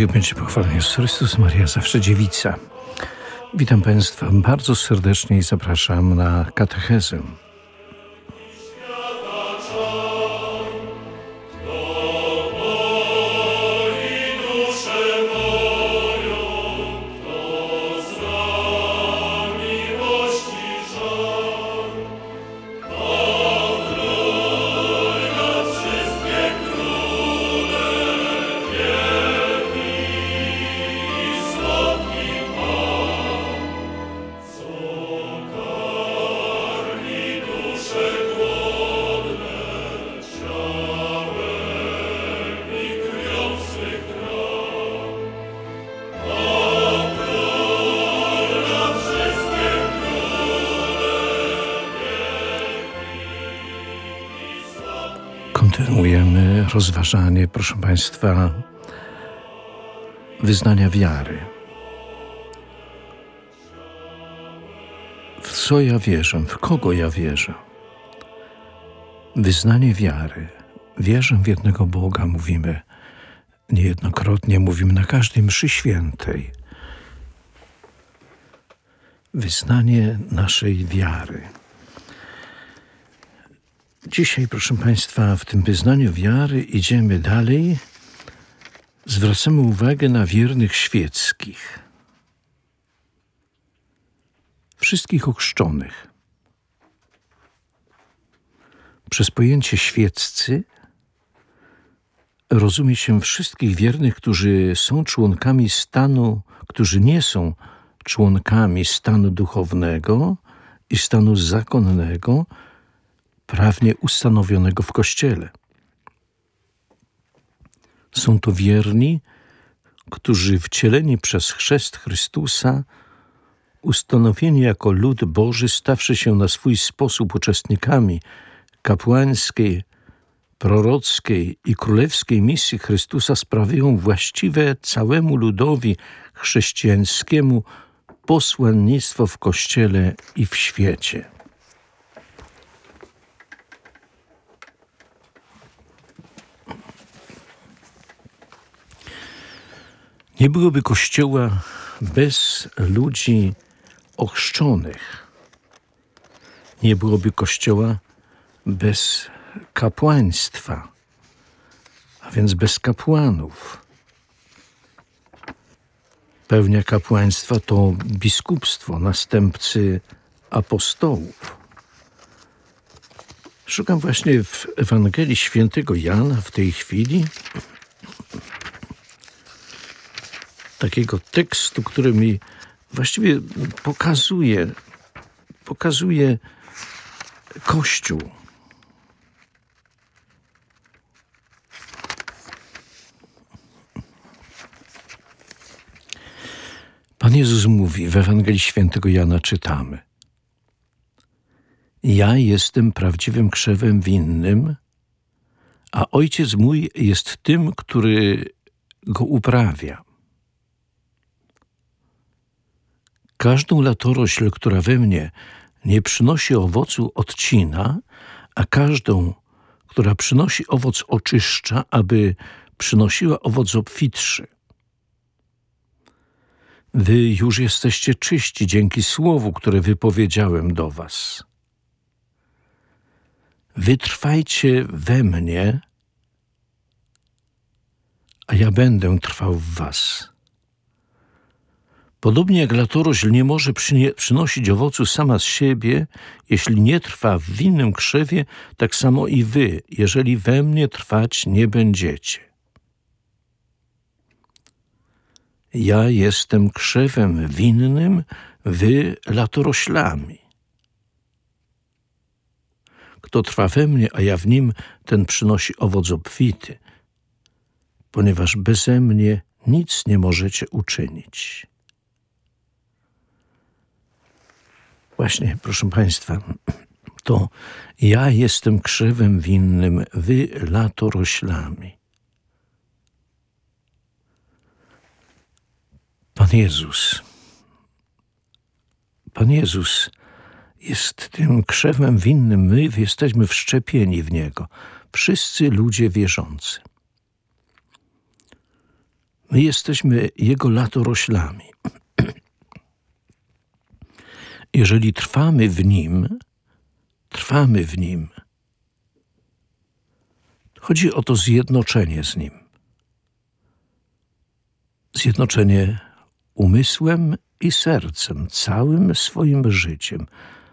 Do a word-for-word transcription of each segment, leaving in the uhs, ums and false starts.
Niech będzie pochwalony Jezus Chrystus, Maria zawsze dziewica. Witam Państwa bardzo serdecznie i zapraszam na katechezę. Kontynuujemy rozważanie, proszę Państwa, wyznania wiary. W co ja wierzę? W kogo ja wierzę? Wyznanie wiary. Wierzę w jednego Boga, mówimy niejednokrotnie, mówimy na każdej mszy świętej. Wyznanie naszej wiary. Dzisiaj, proszę Państwa, w tym wyznaniu wiary idziemy dalej. Zwracamy uwagę na wiernych świeckich. Wszystkich ochrzczonych. Przez pojęcie świeccy rozumie się wszystkich wiernych, którzy są członkami stanu, którzy nie są członkami stanu duchownego i stanu zakonnego, prawnie ustanowionego w Kościele. Są to wierni, którzy wcieleni przez chrzest Chrystusa, ustanowieni jako lud Boży, stawszy się na swój sposób uczestnikami kapłańskiej, prorockiej i królewskiej misji Chrystusa, sprawiają właściwe całemu ludowi chrześcijańskiemu posłannictwo w Kościele i w świecie. Nie byłoby Kościoła bez ludzi ochrzczonych. Nie byłoby Kościoła bez kapłaństwa, a więc bez kapłanów. Pełnia kapłaństwa to biskupstwo, następcy apostołów. Szukam właśnie w Ewangelii Świętego Jana w tej chwili takiego tekstu, który mi właściwie pokazuje, pokazuje Kościół. Pan Jezus mówi, w Ewangelii Świętego Jana czytamy: Ja jestem prawdziwym krzewem winnym, a Ojciec mój jest tym, który go uprawia. Każdą latorośl, która we mnie nie przynosi owocu, odcina, a każdą, która przynosi owoc, oczyszcza, aby przynosiła owoc obfitszy. Wy już jesteście czyści dzięki słowu, które wypowiedziałem do was. Wytrwajcie we mnie, a ja będę trwał w was. Podobnie jak latorośl nie może przynosić owocu sama z siebie, jeśli nie trwa w winnym krzewie, tak samo i wy, jeżeli we mnie trwać nie będziecie. Ja jestem krzewem winnym, wy latoroślami. Kto trwa we mnie, a ja w nim, ten przynosi owoc obfity, ponieważ beze mnie nic nie możecie uczynić. Właśnie, proszę Państwa, to ja jestem krzewem winnym, wy latoroślami. Pan Jezus, Pan Jezus jest tym krzewem winnym, my jesteśmy wszczepieni w Niego, wszyscy ludzie wierzący. My jesteśmy Jego latoroślami. Jeżeli trwamy w Nim, trwamy w Nim. Chodzi o to zjednoczenie z Nim. Zjednoczenie umysłem i sercem, całym swoim życiem.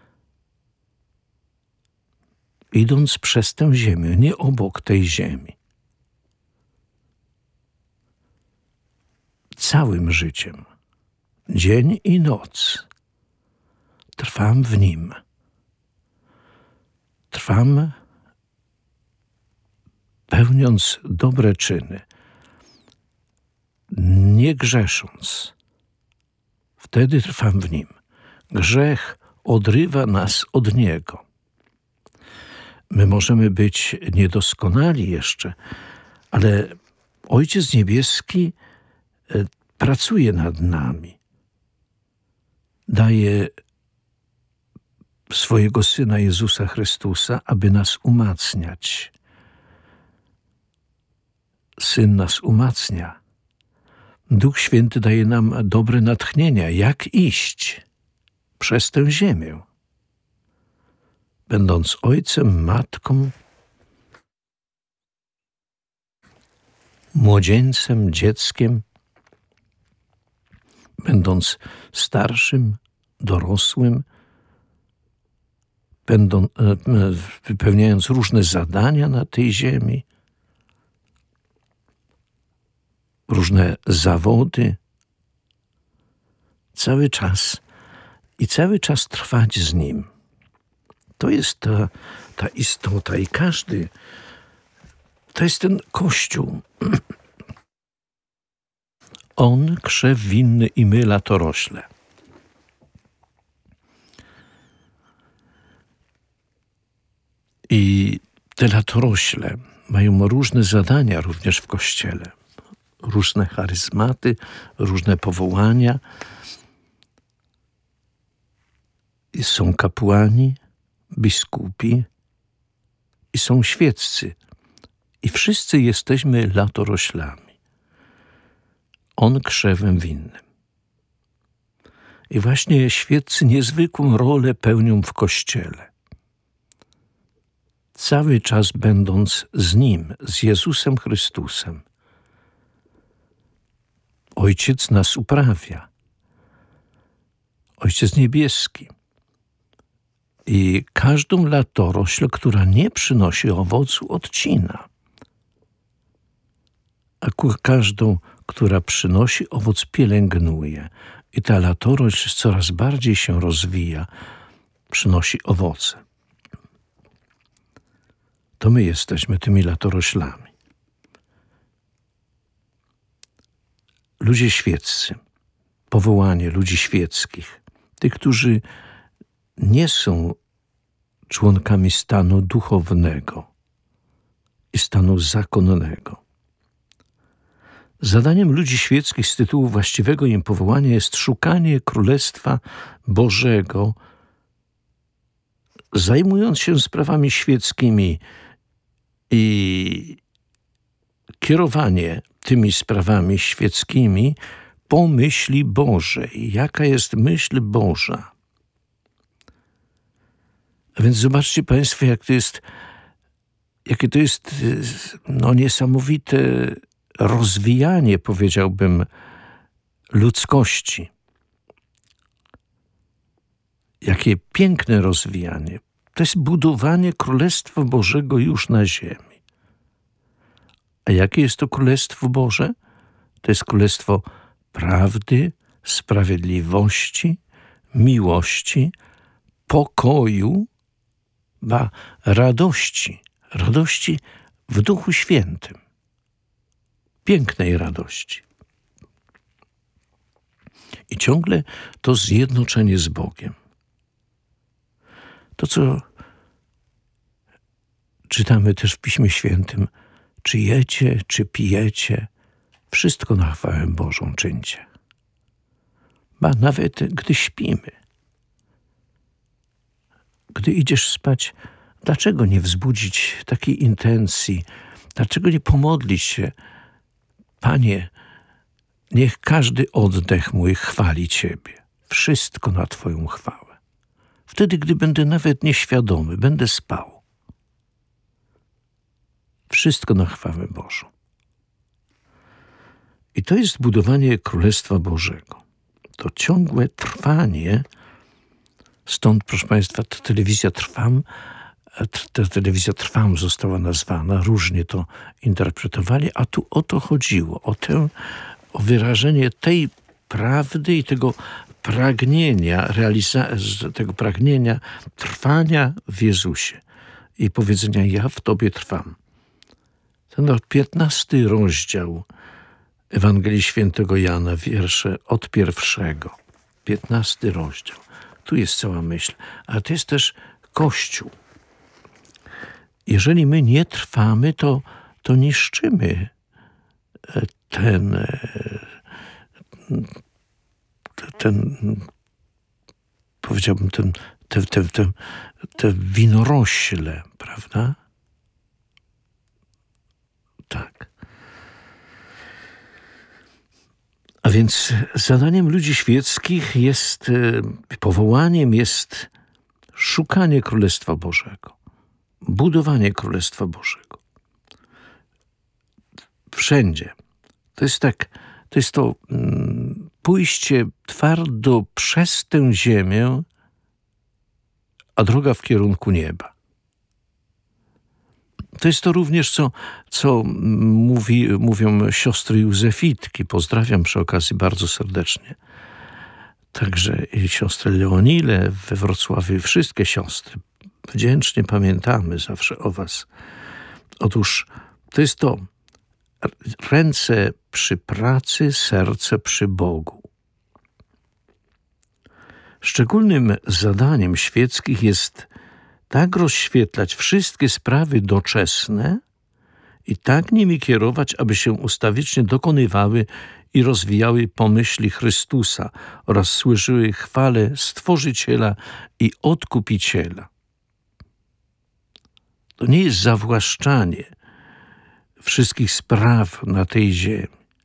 Idąc przez tę ziemię, nie obok tej ziemi. Całym życiem, dzień i noc, trwam w Nim. Trwam, pełniąc dobre czyny, nie grzesząc. Wtedy trwam w Nim. Grzech odrywa nas od Niego. My możemy być niedoskonali jeszcze, ale Ojciec Niebieski pracuje nad nami. Daje swojego Syna Jezusa Chrystusa, aby nas umacniać. Syn nas umacnia. Duch Święty daje nam dobre natchnienia, jak iść przez tę ziemię. Będąc ojcem, matką, młodzieńcem, dzieckiem, będąc starszym, dorosłym, będą, wypełniając różne zadania na tej ziemi, różne zawody, cały czas i cały czas trwać z Nim. To jest ta, ta istota i każdy, to jest ten Kościół. On krzew winny i my latorośle. I te latorośle mają różne zadania również w Kościele. Różne charyzmaty, różne powołania. I są kapłani, biskupi i są świeccy. I wszyscy jesteśmy latoroślami. On krzewem winnym. I właśnie świeccy niezwykłą rolę pełnią w Kościele. Cały czas będąc z Nim, z Jezusem Chrystusem. Ojciec nas uprawia. Ojciec Niebieski. I każdą latorośl, która nie przynosi owocu, odcina. A każdą, która przynosi owoc, pielęgnuje. I ta latorośl coraz bardziej się rozwija, przynosi owoce. To my jesteśmy tymi latoroślami. Ludzie świeccy, powołanie ludzi świeckich, tych, którzy nie są członkami stanu duchownego i stanu zakonnego. Zadaniem ludzi świeckich z tytułu właściwego im powołania jest szukanie Królestwa Bożego, zajmując się sprawami świeckimi i kierowanie tymi sprawami świeckimi po myśli Bożej. Jaka jest myśl Boża? A więc zobaczcie Państwo, jak to jest, jakie to jest no, niesamowite rozwijanie, powiedziałbym, ludzkości. Jakie piękne rozwijanie. To jest budowanie Królestwa Bożego już na ziemi. A jakie jest to Królestwo Boże? To jest Królestwo prawdy, sprawiedliwości, miłości, pokoju, ba radości. Radości w Duchu Świętym. Pięknej radości. I ciągle to zjednoczenie z Bogiem. To, co czytamy też w Piśmie Świętym, czy jecie, czy pijecie, wszystko na chwałę Bożą czyńcie. Ba nawet gdy śpimy. Gdy idziesz spać, dlaczego nie wzbudzić takiej intencji? Dlaczego nie pomodlić się? Panie, Niech każdy oddech mój chwali Ciebie. Wszystko na Twoją chwałę. Wtedy, gdy będę nawet nieświadomy, będę spał. Wszystko na chwałę Bożą. I to jest budowanie Królestwa Bożego. To ciągłe trwanie. Stąd, proszę Państwa, ta telewizja Trwam, ta telewizja Trwam została nazwana, różnie to interpretowali, a tu o to chodziło, o tę, o wyrażenie tej prawdy i tego pragnienia, realiza- tego pragnienia trwania w Jezusie i powiedzenia: ja w Tobie trwam. Ten piętnasty rozdział Ewangelii Świętego Jana, wiersze od pierwszego. Piętnasty rozdział. Tu jest cała myśl, ale to jest też Kościół. Jeżeli my nie trwamy, to, to niszczymy ten, ten powiedziałbym, ten, te, te, te, te winorośle, prawda? Tak. A więc zadaniem ludzi świeckich jest, powołaniem jest szukanie Królestwa Bożego, budowanie Królestwa Bożego. Wszędzie. To jest tak, to jest to mm, pójście twardo przez tę ziemię, a droga w kierunku nieba. To jest to również, co, co mówi, mówią siostry Józefitki. Pozdrawiam przy okazji bardzo serdecznie. Także i siostrę Leonilę we Wrocławiu, i wszystkie siostry. Wdzięcznie pamiętamy zawsze o was. Otóż to jest to. Ręce przy pracy, serce przy Bogu. Szczególnym zadaniem świeckich jest tak rozświetlać wszystkie sprawy doczesne i tak nimi kierować, aby się ustawicznie dokonywały i rozwijały pomyśli Chrystusa oraz służyły chwale Stworzyciela i Odkupiciela. To nie jest zawłaszczanie wszystkich spraw na tej ziemi.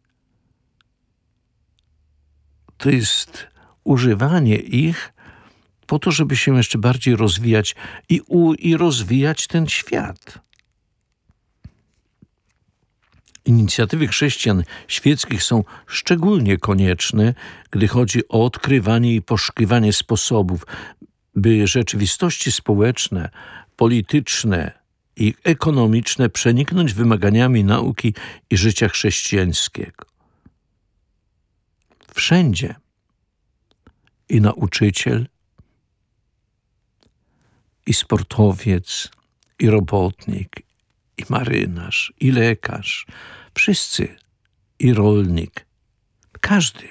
To jest używanie ich po to, żeby się jeszcze bardziej rozwijać i, u, i rozwijać ten świat. Inicjatywy chrześcijan świeckich są szczególnie konieczne, gdy chodzi o odkrywanie i poszukiwanie sposobów, by rzeczywistości społeczne, polityczne i ekonomiczne przeniknąć wymaganiami nauki i życia chrześcijańskiego. Wszędzie i nauczyciel, i sportowiec, i robotnik, i marynarz, i lekarz, wszyscy, i rolnik, każdy,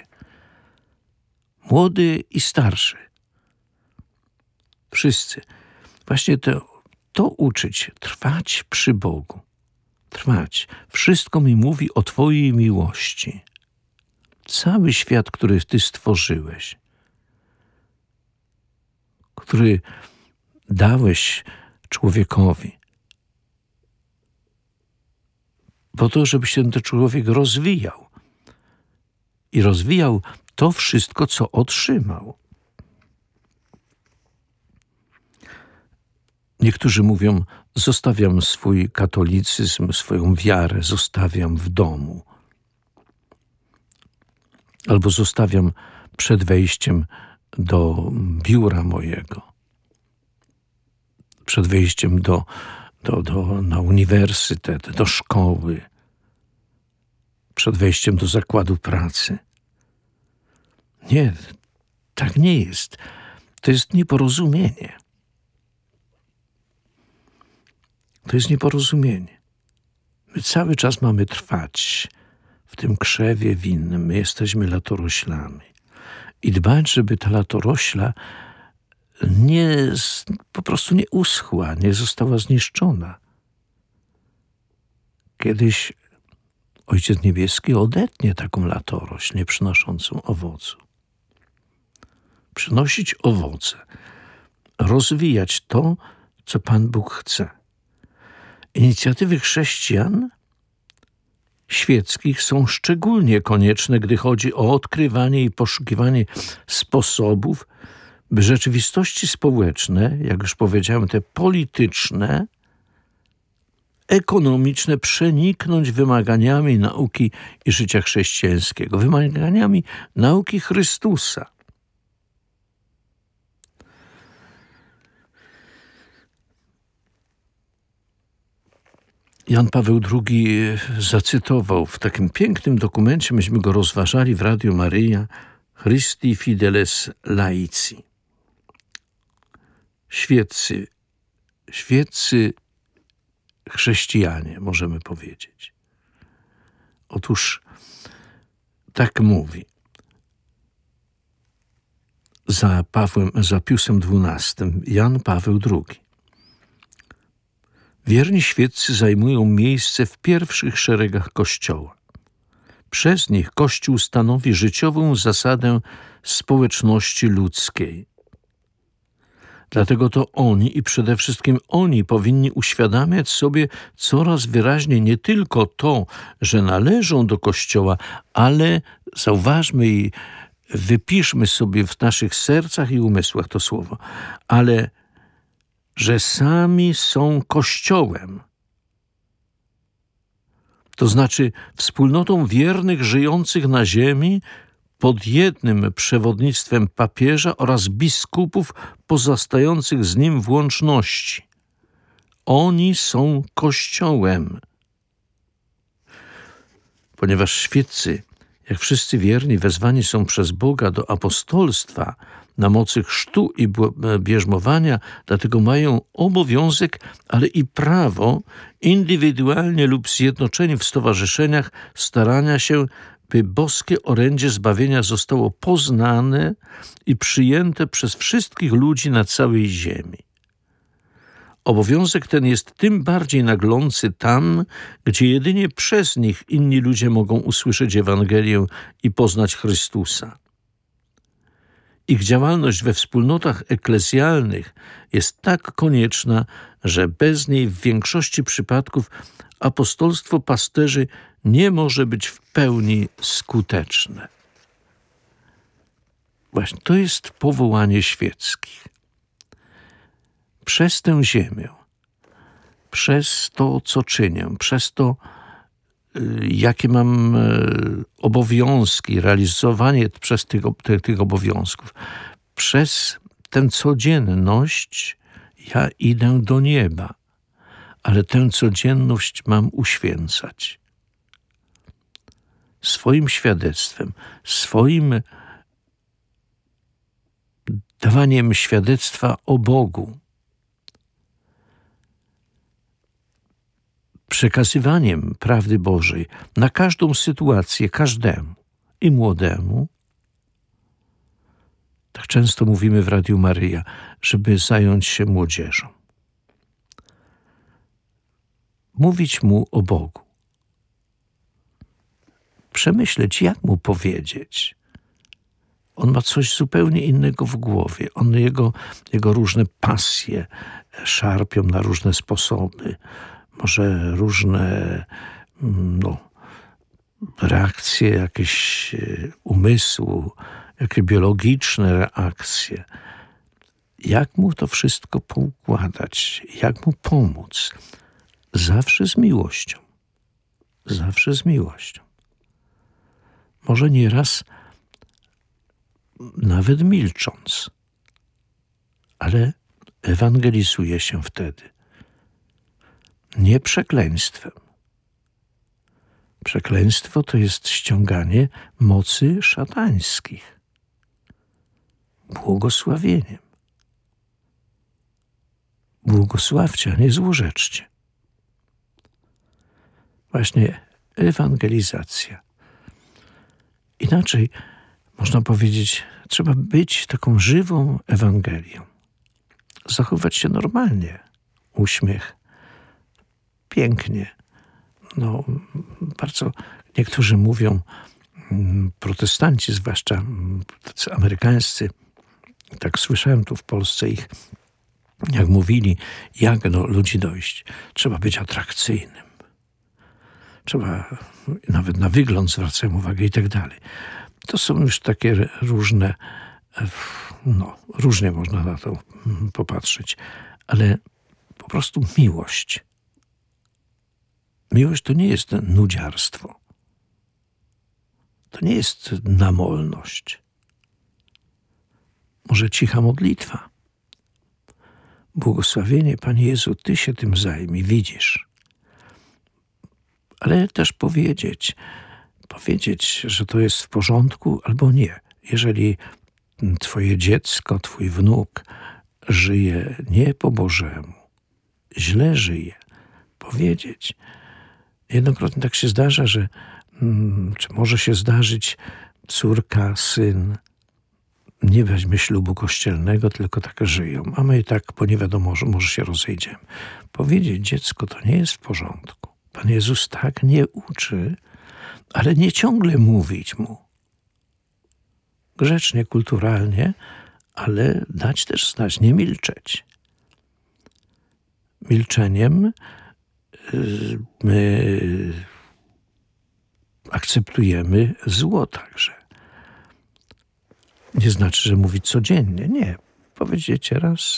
młody i starszy, wszyscy. Właśnie to, to uczyć, trwać przy Bogu, trwać. Wszystko mi mówi o Twojej miłości. Cały świat, który Ty stworzyłeś, który dałeś człowiekowi, po to, żeby się ten człowiek rozwijał i rozwijał to wszystko, co otrzymał. Niektórzy mówią: zostawiam swój katolicyzm, swoją wiarę, zostawiam w domu. Albo zostawiam przed wejściem do biura mojego, przed wejściem do, do, do, na uniwersytet, do szkoły, przed wejściem do zakładu pracy. Nie, tak nie jest. To jest nieporozumienie. To jest nieporozumienie. My cały czas mamy trwać w tym krzewie winnym. My jesteśmy latoroślami. I dbać, żeby ta latorośla nie, po prostu nie uschła, nie została zniszczona. Kiedyś Ojciec Niebieski odetnie taką latorośl, nie przynoszącą owocu. Przynosić owoce, rozwijać to, co Pan Bóg chce. Inicjatywy chrześcijan świeckich są szczególnie konieczne, gdy chodzi o odkrywanie i poszukiwanie sposobów, by rzeczywistości społeczne, jak już powiedziałem, te polityczne, ekonomiczne przeniknąć wymaganiami nauki i życia chrześcijańskiego, wymaganiami nauki Chrystusa. Jan Paweł drugi zacytował w takim pięknym dokumencie, myśmy go rozważali w Radiu Maryja, Christi Fideles Laici. Świeccy, świeccy chrześcijanie, możemy powiedzieć. Otóż tak mówi za Pawłem, za Piusem dwunastym Jan Paweł drugi. Wierni świeccy zajmują miejsce w pierwszych szeregach Kościoła. Przez nich Kościół stanowi życiową zasadę społeczności ludzkiej. Dlatego to oni i przede wszystkim oni powinni uświadamiać sobie coraz wyraźniej nie tylko to, że należą do Kościoła, ale zauważmy i wypiszmy sobie w naszych sercach i umysłach to słowo, ale że sami są Kościołem. To znaczy wspólnotą wiernych żyjących na ziemi pod jednym przewodnictwem papieża oraz biskupów pozostających z nim w łączności. Oni są Kościołem. Ponieważ świeccy, jak wszyscy wierni, wezwani są przez Boga do apostolstwa na mocy chrztu i bierzmowania, dlatego mają obowiązek, ale i prawo, indywidualnie lub zjednoczeni w stowarzyszeniach, starania się, by boskie orędzie zbawienia zostało poznane i przyjęte przez wszystkich ludzi na całej ziemi. Obowiązek ten jest tym bardziej naglący tam, gdzie jedynie przez nich inni ludzie mogą usłyszeć Ewangelię i poznać Chrystusa. Ich działalność we wspólnotach eklezjalnych jest tak konieczna, że bez niej w większości przypadków apostolstwo pasterzy nie może być w pełni skuteczne. Właśnie to jest powołanie świeckich. Przez tę ziemię, przez to, co czynię, przez to, jakie mam obowiązki, realizowanie przez tych, tych, tych obowiązków, przez tę codzienność ja idę do nieba, ale tę codzienność mam uświęcać. Swoim świadectwem, swoim dawaniem świadectwa o Bogu, przekazywaniem prawdy Bożej na każdą sytuację, każdemu, i młodemu. Tak często mówimy w Radiu Maryja, żeby zająć się młodzieżą. Mówić mu o Bogu. Przemyśleć, jak mu powiedzieć. On ma coś zupełnie innego w głowie. On, jego, jego różne pasje szarpią na różne sposoby. Może różne no, reakcje jakieś umysłu, jakie biologiczne reakcje. Jak mu to wszystko poukładać? Jak mu pomóc? Zawsze z miłością. Zawsze z miłością. Może nieraz nawet milcząc, ale ewangelizuje się wtedy. Nie przekleństwem. Przekleństwo to jest ściąganie mocy szatańskich. Błogosławieniem. Błogosławcie, a nie złorzeczcie. Właśnie ewangelizacja. Inaczej można powiedzieć, trzeba być taką żywą Ewangelią. Zachować się normalnie. Uśmiech. Pięknie. No, bardzo niektórzy mówią, protestanci, zwłaszcza tacy amerykańscy, tak słyszałem tu w Polsce ich, jak mówili, jak do ludzi dojść. Trzeba być atrakcyjnym. trzeba nawet na wygląd zwracają uwagę i tak dalej. To są już takie różne, no, różnie można na to popatrzeć, ale po prostu miłość. Miłość to nie jest nudziarstwo. To nie jest namolność. Może cicha modlitwa. Błogosławienie, Panie Jezu, Ty się tym zajmij, widzisz. Ale też powiedzieć, powiedzieć, że to jest w porządku albo nie. Jeżeli Twoje dziecko, Twój wnuk żyje nie po Bożemu, źle żyje, powiedzieć. Jednokrotnie tak się zdarza, że hmm, czy może się zdarzyć, córka, syn nie weźmie ślubu kościelnego, tylko tak żyją, a my i tak, bo nie wiadomo, może, może się rozejdziemy. Powiedzieć, dziecko, to nie jest w porządku. Pan Jezus tak nie uczy, ale nie ciągle mówić mu. Grzecznie, kulturalnie, ale dać też znać, nie milczeć. Milczeniem yy, my akceptujemy zło także. Nie znaczy, że mówić codziennie. Nie. Powiedziecie raz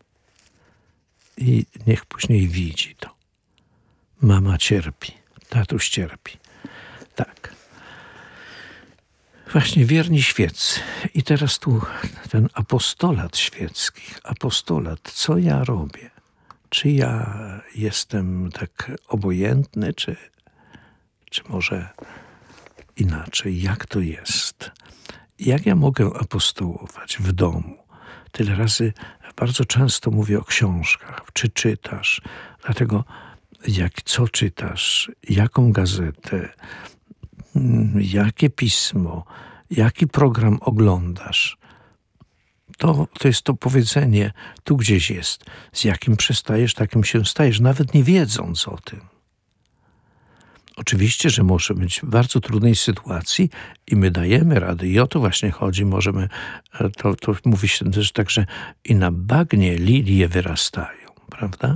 i niech później widzi to. Mama cierpi, tatuś cierpi. Tak. Właśnie wierni świeccy. I teraz tu ten apostolat świeckich. Apostolat, co ja robię? Czy ja jestem tak obojętny, czy, czy może inaczej? Jak to jest? Jak ja mogę apostołować w domu? Tyle razy bardzo często mówię o książkach. Czy czytasz? Dlatego jak, co czytasz? Jaką gazetę? Jakie pismo? Jaki program oglądasz? To, to jest to powiedzenie, tu gdzieś jest. Z jakim przestajesz, takim się stajesz, nawet nie wiedząc o tym. Oczywiście, że może być w bardzo trudnej sytuacji i my dajemy radę. I o to właśnie chodzi. Możemy, to, to mówi się też tak, że i na bagnie lilie wyrastają, prawda?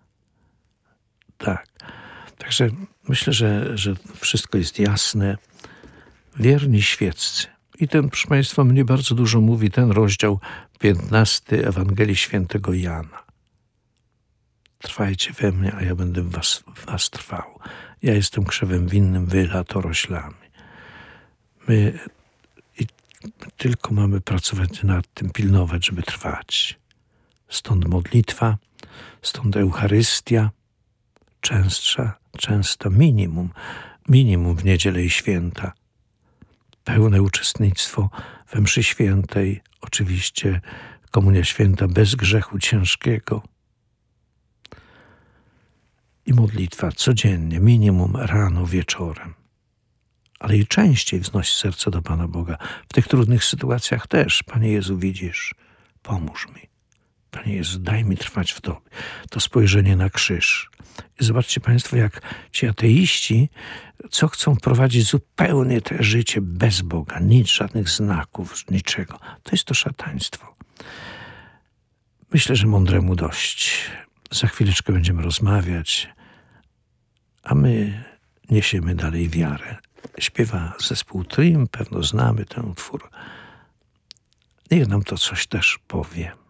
Tak. Także myślę, że, że wszystko jest jasne. Wierni świeccy. I ten, proszę Państwa, mnie bardzo dużo mówi ten rozdział piętnasty Ewangelii Świętego Jana. Trwajcie we mnie, a ja będę w was, w was trwał. Ja jestem krzewem winnym, wy latoroślami. My i tylko mamy pracować nad tym, pilnować, żeby trwać. Stąd modlitwa, stąd Eucharystia, częstsza, często minimum, minimum w niedzielę i święta. Pełne uczestnictwo we mszy świętej, oczywiście komunia święta bez grzechu ciężkiego. I modlitwa codziennie, minimum rano, wieczorem. Ale i częściej wznoś serce do Pana Boga. W tych trudnych sytuacjach też, Panie Jezu, widzisz, pomóż mi. Panie Jezu, daj mi trwać w Tobie. To spojrzenie na krzyż. I zobaczcie Państwo, jak ci ateiści, co chcą wprowadzić zupełnie te życie bez Boga. Nic, żadnych znaków, niczego. To jest to szataństwo. Myślę, że mądremu dość. Za chwileczkę będziemy rozmawiać, a my niesiemy dalej wiarę. Śpiewa zespół Trim, pewno znamy ten utwór. Niech nam to coś też powie.